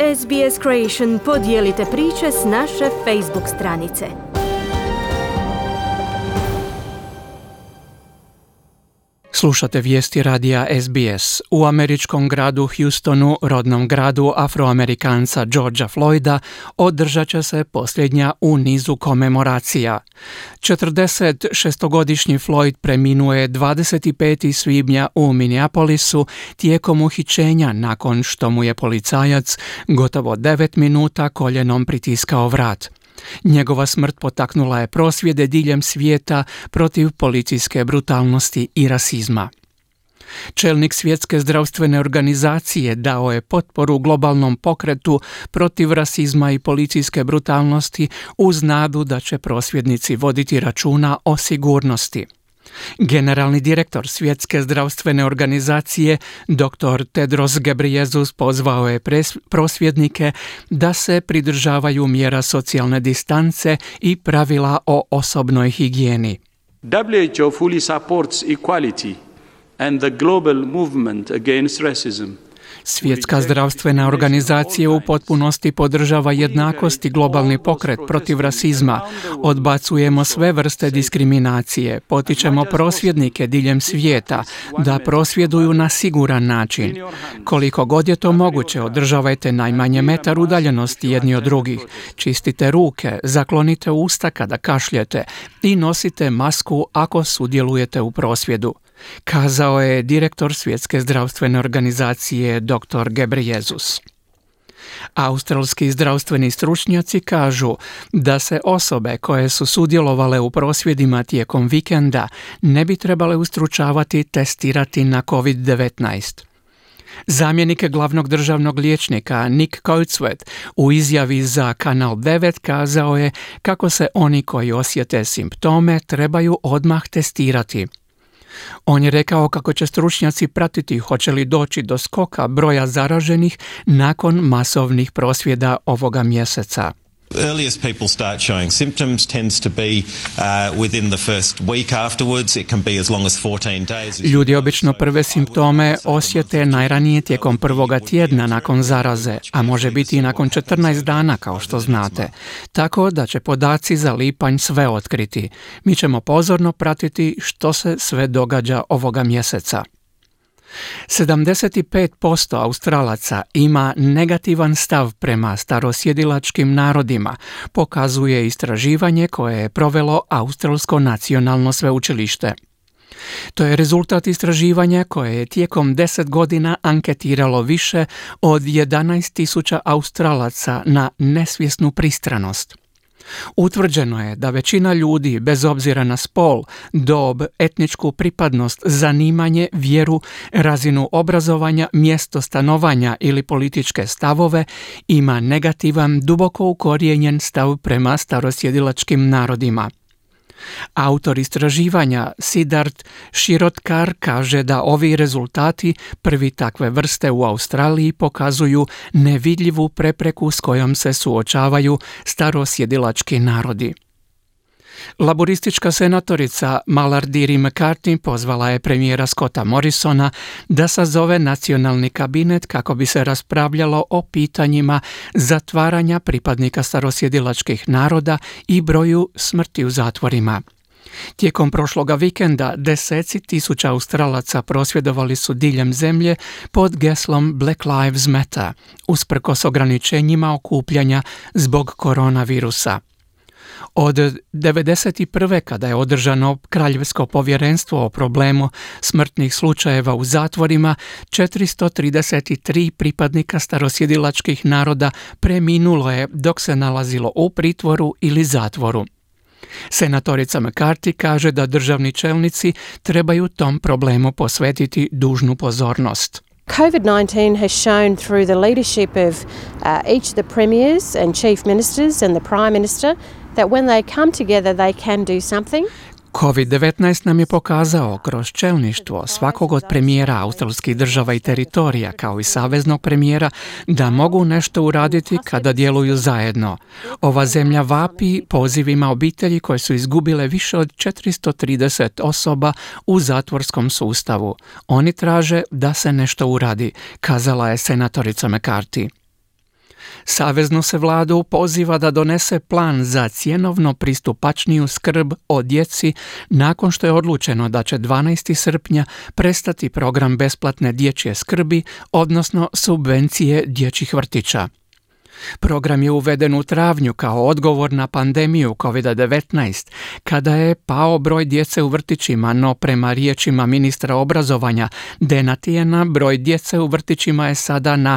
SBS Creation podijelite priče s naše Facebook stranice. Slušate vijesti radija SBS. U američkom gradu Houstonu, rodnom gradu Afroamerikanca Georgea Floyda, održat će se posljednja u nizu komemoracija. 46-godišnji Floyd preminuo je 25. svibnja u Minneapolisu tijekom uhićenja nakon što mu je policajac gotovo 9 minuta koljenom pritiskao vrat. Njegova smrt potaknula je prosvjede diljem svijeta protiv policijske brutalnosti i rasizma. Čelnik Svjetske zdravstvene organizacije dao je potporu globalnom pokretu protiv rasizma i policijske brutalnosti uz nadu da će prosvjednici voditi računa o sigurnosti. Generalni direktor Svjetske zdravstvene organizacije dr. Tedros Ghebreyesus pozvao je prosvjednike da se pridržavaju mjera socijalne distance i pravila o osobnoj higijeni. WHO fully supports equality and the global movement against racism. Svjetska zdravstvena organizacija u potpunosti podržava jednakost i globalni pokret protiv rasizma. Odbacujemo sve vrste diskriminacije. Potičemo prosvjednike diljem svijeta da prosvjeduju na siguran način. Koliko god je to moguće, održavajte najmanje metar udaljenosti jedni od drugih. Čistite ruke, zaklonite usta kada kašljete i nosite masku ako sudjelujete u prosvjedu, kazao je direktor Svjetske zdravstvene organizacije dr. Ghebreyesus. Australski zdravstveni stručnjaci kažu da se osobe koje su sudjelovale u prosvjedima tijekom vikenda ne bi trebale ustručavati testirati na COVID-19. Zamjenik glavnog državnog liječnika Nick Coatsworth u izjavi za Kanal 9 kazao je kako se oni koji osjete simptome trebaju odmah testirati. On je rekao kako će stručnjaci pratiti hoće li doći do skoka broja zaraženih nakon masovnih prosvjeda ovoga mjeseca. Earliest people start showing symptoms tends to be within the first week afterwards. It can be as long as 14 days. Ljudi obično prve simptome osjete najranije tijekom prvoga tjedna nakon zaraze, a može biti i nakon 14 dana kao što znate. Tako da će podaci za lipanj sve otkriti. Mi ćemo pozorno pratiti što se sve događa ovoga mjeseca. 75% Australaca ima negativan stav prema starosjedilačkim narodima, pokazuje istraživanje koje je provelo Australsko nacionalno sveučilište. To je rezultat istraživanja koje je tijekom 10 godina anketiralo više od 11.000 Australaca na nesvjesnu pristranost. Utvrđeno je da većina ljudi, bez obzira na spol, dob, etničku pripadnost, zanimanje, vjeru, razinu obrazovanja, mjesto stanovanja ili političke stavove, ima negativan, duboko ukorijenjen stav prema starosjedilačkim narodima. Autor istraživanja Siddharth Shirodkar kaže da ovi rezultati, prvi takve vrste u Australiji, pokazuju nevidljivu prepreku s kojom se suočavaju starosjedilački narodi. Laboristička senatorica Malardiri McCartney pozvala je premijera Scotta Morrisona da sazove nacionalni kabinet kako bi se raspravljalo o pitanjima zatvaranja pripadnika starosjedilačkih naroda i broju smrti u zatvorima. Tijekom prošloga vikenda deseci tisuća Australaca prosvjedovali su diljem zemlje pod geslom Black Lives Matter, usprkos ograničenjima okupljanja zbog koronavirusa. Od 1991. kada je održano Kraljevsko povjerenstvo o problemu smrtnih slučajeva u zatvorima, 433 pripadnika starosjedilačkih naroda preminulo je dok se nalazilo u pritvoru ili zatvoru. Senatorica McCarthy kaže da državni čelnici trebaju tom problemu posvetiti dužnu pozornost. COVID-19 has shown through the leadership of each of the premiers and chief ministers and the prime minister that when they come together they can do something. COVID-19 nam je pokazao kroz čelništvo svakog od premijera australskih država i teritorija, kao i saveznog premijera, da mogu nešto uraditi kada djeluju zajedno. Ova zemlja vapi pozivima obitelji koje su izgubile više od 430 osoba u zatvorskom sustavu. Oni traže da se nešto uradi, kazala je senatorica McCarthy. Saveznu se vladu poziva da donese plan za cjenovno pristupačniju skrb o djeci nakon što je odlučeno da će 12. srpnja prestati program besplatne dječje skrbi, odnosno subvencije dječjih vrtića. Program je uveden u travnju kao odgovor na pandemiju COVID-19, kada je pao broj djece u vrtićima, no prema riječima ministra obrazovanja Dana Tiena, broj djece u vrtićima je sada na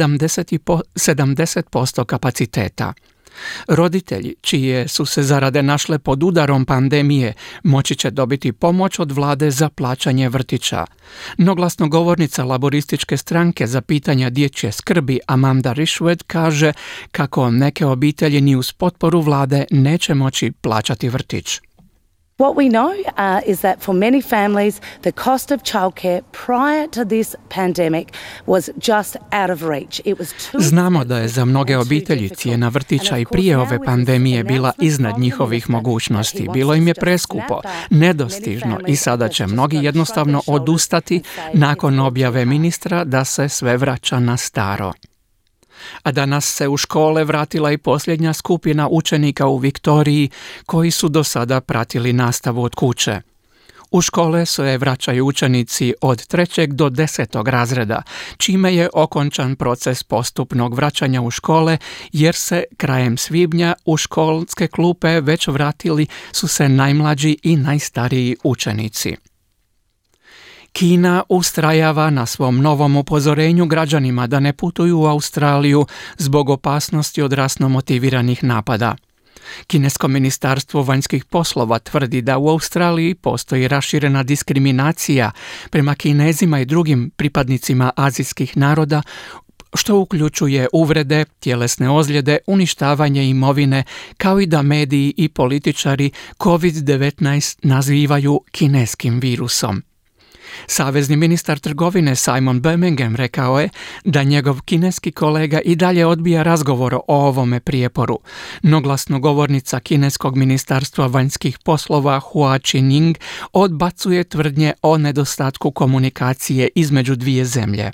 70% kapaciteta. Roditelji, čije su se zarade našle pod udarom pandemije, moći će dobiti pomoć od vlade za plaćanje vrtića. No glasnogovornica laborističke stranke za pitanja dječje skrbi Amanda Rishwood kaže kako neke obitelji ni uz potporu vlade neće moći plaćati vrtić. What we know is that for many families, the cost of childcare prior to this pandemic was just out of reach. It was too Znamo da je za mnoge obitelji cijena vrtića i prije ove pandemije bila iznad njihovih mogućnosti. Bilo im je preskupo, nedostižno i sada će mnogi jednostavno odustati nakon objave ministra da se sve vraća na staro. A danas se u škole vratila i posljednja skupina učenika u Viktoriji koji su do sada pratili nastavu od kuće. U škole se vraćaju učenici od 3. do 10. razreda, čime je okončan proces postupnog vraćanja u škole, jer se krajem svibnja u školske klupe već vratili su se najmlađi i najstariji učenici. Kina ustrajava na svom novom upozorenju građanima da ne putuju u Australiju zbog opasnosti od rasno motiviranih napada. Kinesko ministarstvo vanjskih poslova tvrdi da u Australiji postoji raširena diskriminacija prema Kinezima i drugim pripadnicima azijskih naroda, što uključuje uvrede, tjelesne ozljede, uništavanje imovine, kao i da mediji i političari COVID-19 nazivaju kineskim virusom. Savezni ministar trgovine Simon Birmingham rekao je da njegov kineski kolega i dalje odbija razgovor o ovome prijeporu, no glasnogovornica kineskog ministarstva vanjskih poslova Hua Chunying odbacuje tvrdnje o nedostatku komunikacije između dvije zemlje.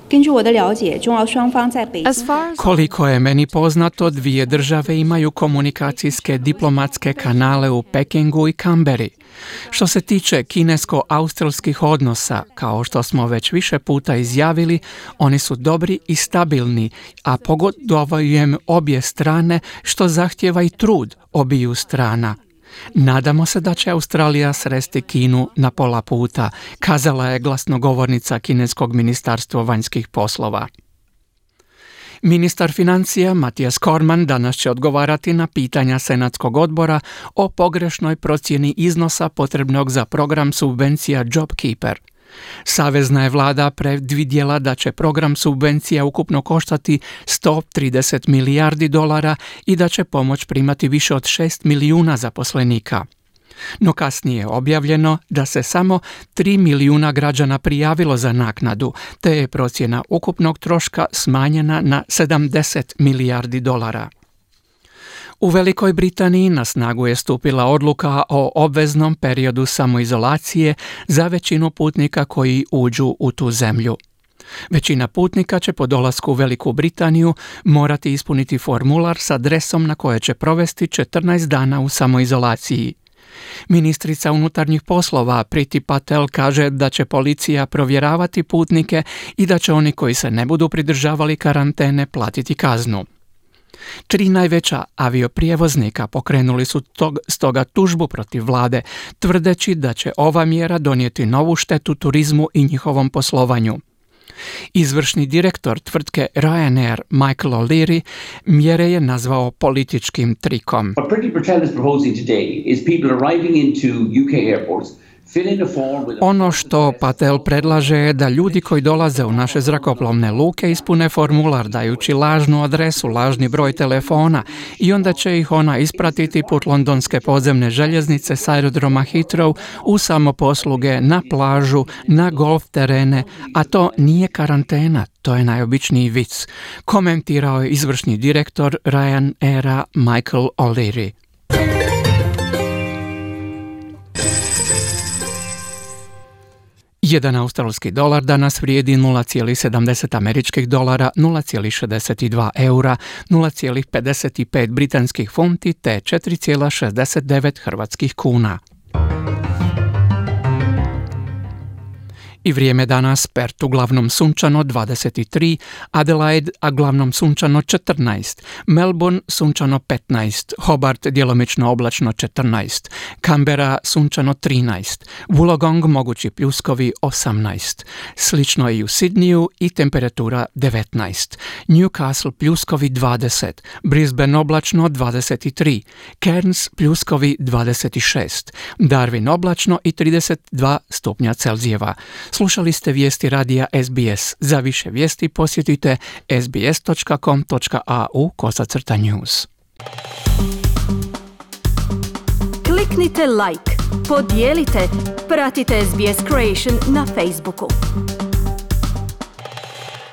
Koliko je meni poznato, dvije države imaju komunikacijske diplomatske kanale u Pekingu i Kamberi. Što se tiče kinesko-australskih odnosa, kao što smo već više puta izjavili, oni su dobri i stabilni, a pogodujem obje strane, što zahtjeva i trud obiju strana. Nadamo se da će Australija sresti Kinu na pola puta, kazala je glasnogovornica kineskog ministarstva vanjskih poslova. Ministar financija Mathias Cormann danas će odgovarati na pitanja Senatskog odbora o pogrešnoj procjeni iznosa potrebnog za program subvencija JobKeeper. Savezna je vlada predvidjela da će program subvencija ukupno koštati $130 milijardi i da će pomoć primati više od 6 milijuna zaposlenika. No kasnije je objavljeno da se samo 3 milijuna građana prijavilo za naknadu, te je procjena ukupnog troška smanjena na $70 milijardi. U Velikoj Britaniji na snagu je stupila odluka o obveznom periodu samoizolacije za većinu putnika koji uđu u tu zemlju. Većina putnika će po dolasku u Veliku Britaniju morati ispuniti formular s adresom na koje će provesti 14 dana u samoizolaciji. Ministrica unutarnjih poslova Priti Patel kaže da će policija provjeravati putnike i da će oni koji se ne budu pridržavali karantene platiti kaznu. 3 najveća avioprijevoznika pokrenuli su stoga tužbu protiv vlade, tvrdeći da će ova mjera donijeti novu štetu turizmu i njihovom poslovanju. Izvršni direktor tvrtke Ryanair Michael O'Leary mjere je nazvao političkim trikom. What Priti Patel is proposing today is people arriving into UK airports. Ono što Patel predlaže je da ljudi koji dolaze u naše zrakoplovne luke ispune formular dajući lažnu adresu, lažni broj telefona i onda će ih ona ispratiti put londonske podzemne željeznice s aerodroma Heathrow u samoposluge, na plažu, na golf terene, a to nije karantena, to je najobičniji vic, komentirao je izvršni direktor Ryanaira Michael O'Leary. 1 australski dolar danas vrijedi 0,70 američkih dolara, 0,62 eura, 0,55 britanskih funti te 4,69 hrvatskih kuna. I vrijeme danas: Perth uglavnom sunčano 23, Adelaide uglavnom sunčano 14, Melbourne sunčano 15, Hobart djelomično oblačno 14, Canberra sunčano 13, Wollongong mogući pljuskovi 18, slično i u Sydneyu i temperatura 19, Newcastle pljuskovi 20, Brisbane oblačno 23, Cairns pljuskovi 26, Darwin oblačno i 32 stupnja Celzijeva. Slušali ste vijesti radija SBS. Za više vijesti posjetite sbs.com.au/news. Kliknite like, podijelite, pratite SBS Creation na Facebooku.